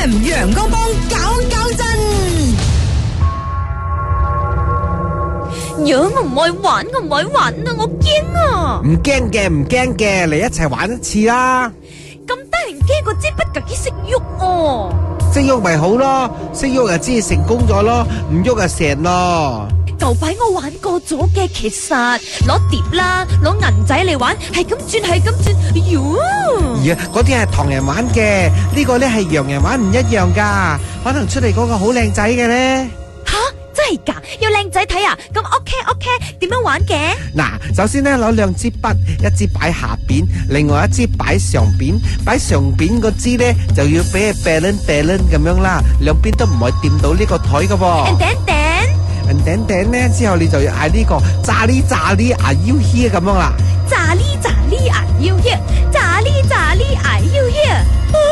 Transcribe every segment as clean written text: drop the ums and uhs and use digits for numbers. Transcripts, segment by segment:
FM 陽光幫搞震。 我唔愛玩啊！我驚啊！ 唔驚嘅，嚟一齊玩一次啦！ 咁得人驚個支筆自己識喐哦！ 識喐咪好咯，識喐就知成功咗咯，唔喐就成咯。 舊擺我玩過咗嘅，其實攞碟啦，攞銀仔嚟玩，係咁轉，喲！ 嗰啲係唐人玩嘅，呢個咧係洋人玩唔一樣噶，可能出嚟嗰個好靚仔嘅咧。 真係噶，有靚仔睇啊！咁 OK， 點樣玩嘅？ 嗱，首先咧攞兩支筆，一支擺下邊，另外一支擺上邊。擺上邊嗰支咧就要俾佢 balance 咁樣啦，兩邊都唔可以掂到呢個台噶噃。頂咧之後你就要嗌呢個炸哩are you here咁樣啦。 炸哩are you here？炸哩are you here？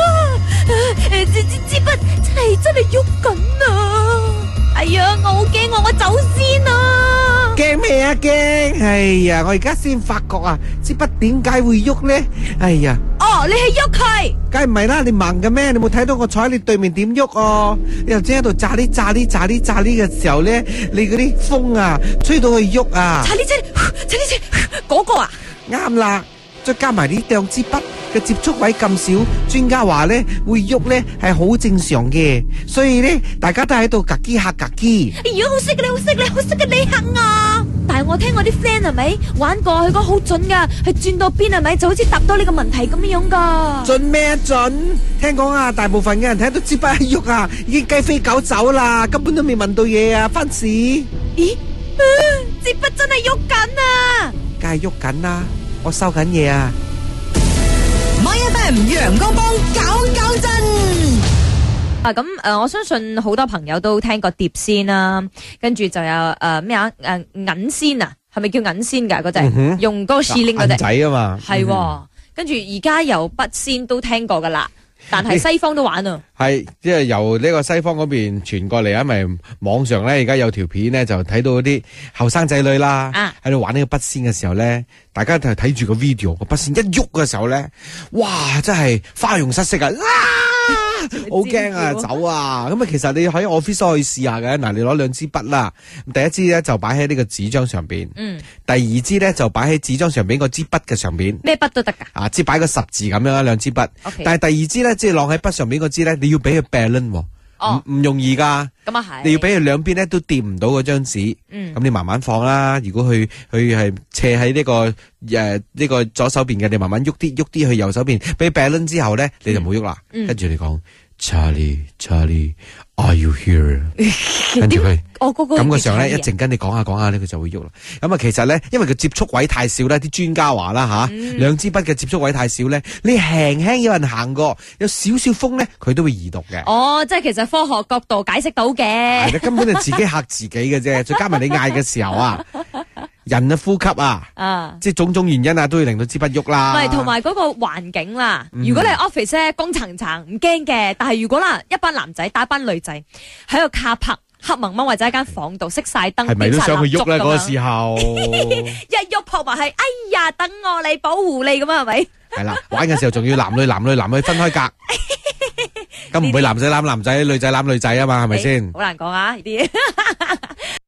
支筆真係喐緊啊！哎呀，我好驚我走先啊！ 驚咩啊驚？哎呀，我而家先發覺啊，支筆點解會喐咧？哎呀， 哦，你係喐佢？ 梗係唔係啦，你盲嘅咩？你冇睇到我坐喺你對面點喐哦？你又正喺度炸哩嘅時候咧，你嗰啲風啊，吹到佢喐啊！ 炸哩，嗰個啊？ 啱啦，再加埋呢兩支筆嘅接觸位咁少，專家話咧會喐咧係好正常嘅，所以咧大家都喺度格機吓格機。 哎呀，好識嘅你吓我！但係我聽我啲 friend 係咪玩過，佢講好準噶，佢轉到邊係咪就好似答到呢個問題咁樣噶？ 準咩準？聽講啊，大部分嘅人睇到支筆喺喐啊，已經雞飛狗走啦，根本都未問到嘢啊，翻事。 咦？支筆真係喐緊啊！ 梗係喐緊啦，我收緊嘢啊！ My FM 陽光幫搞震。 咁我相信好多朋友都聽過碟仙啦，跟住就有咩銀仙啊，係咪叫銀仙噶嗰隻？用嗰個士令嗰隻銀仔啊嘛， 係，跟住而家有筆仙都聽過噶啦，但係西方都玩啊。 係，即係由呢個西方嗰邊傳過嚟，因為網上咧而家有條片咧就睇到啲後生仔女啦，喺度玩呢個筆仙嘅時候咧，大家就睇住個 video，個筆仙一喐嘅時候咧，哇，真係花容失色啊！好驚啊，走啊！咁啊，其實你喺 office 可以試下嘅。嗱，你攞兩支筆啦，第一支咧就擺喺呢個紙張上邊，第二支咧就擺喺紙張上邊個支筆嘅上邊， 咩筆都得噶。 啊，即係擺個十字咁樣啦，兩支筆。但係第二支咧，即係晾喺筆上邊嗰支咧，你要俾佢 balance，唔容易噶。咁啊係，你要俾佢兩邊咧都掂唔到嗰張紙。咁你慢慢放啦。如果佢係斜喺呢個呢個左手邊嘅，你慢慢喐啲去右手邊，俾 balance 之後咧，你就冇喐啦。跟住你講 Charlie，Are you here？ 跟住佢，咁個時候咧，一陣跟你講下咧，佢就會喐啦。咁啊，其實咧，因為佢接觸位太少咧，啲專家話啦吓，兩支筆嘅接觸位太少咧，你輕有人行過，有少少風咧，佢都會移動嘅。 哦，即係其實科學角度解釋到嘅。 係啦，根本就自己嚇自己嘅啫，再加埋你嗌嘅時候啊。人嘅呼吸啊，即係種種原因啊，都會令到支筆喐啦。唔係， 同埋嗰個環境啦。如果你 office 咧，光層層唔驚嘅，但係如果啦，一班男仔打一班女仔喺度卡拍黑蒙蒙或者一間房度熄晒燈， 係咪都想去喐咧？嗰個時候一喐撲埋係，哎呀，等我嚟保護你咁啊，係咪？係啦，玩嘅時候仲要男女分開隔，咁唔會男仔攬男仔，女仔攬女仔啊嘛，係咪先？ 好難講啊呢啲。